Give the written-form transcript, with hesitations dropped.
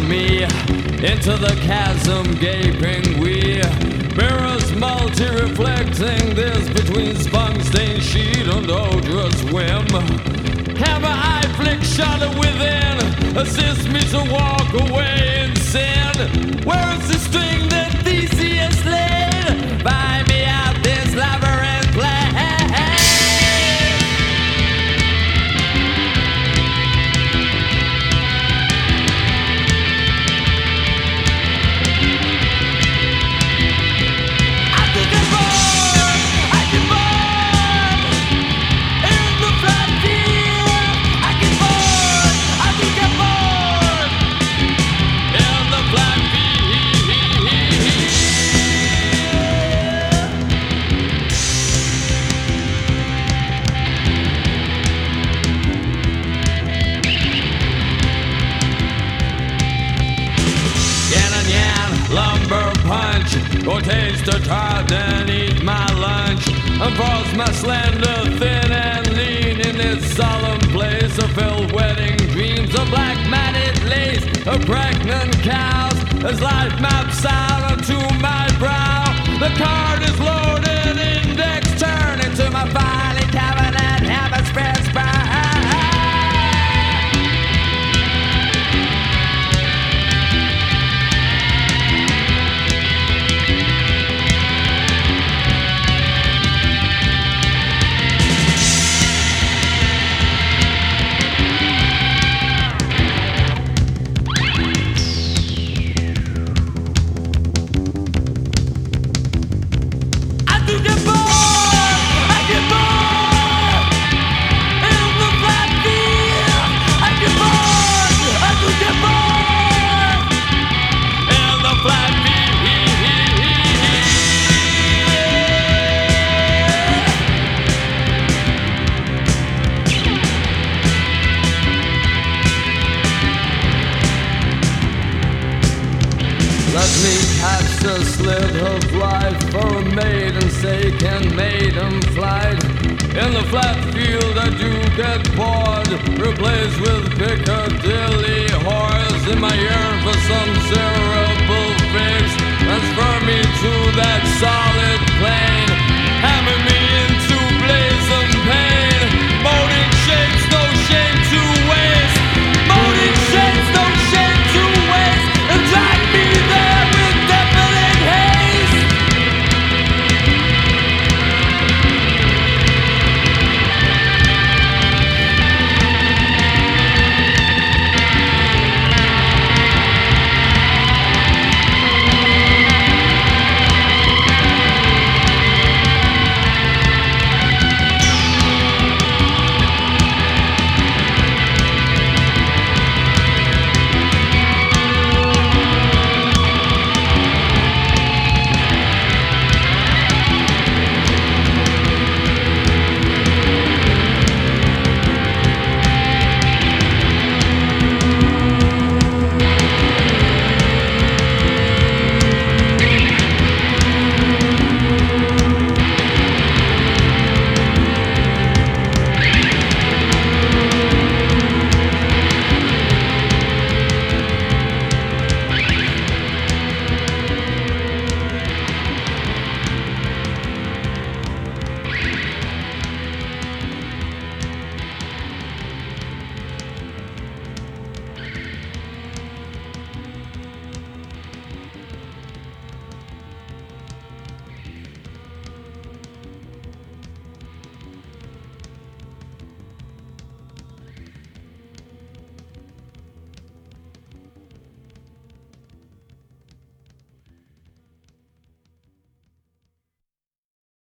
me into the chasm gaping we. Mirrors multi-reflecting this between spun-stained sheet and odorous whim. Hammer eye flick shudder within, assist me to walk away in sin. Where is the string that Theseus laid? Find me out this labyrinth place. Lumber punch, go taste a tart and eat my lunch, and force my slender, thin and lean in this solemn place of filled wedding dreams of black matted lace, of pregnant cows, as life maps out onto my brow. The card is loaded, index turn into my filing cabinet, habit spreads by. Let me catch the slit of life for a maiden's sake and maiden flight. In the flat field I do get bored, replaced with Piccadilly.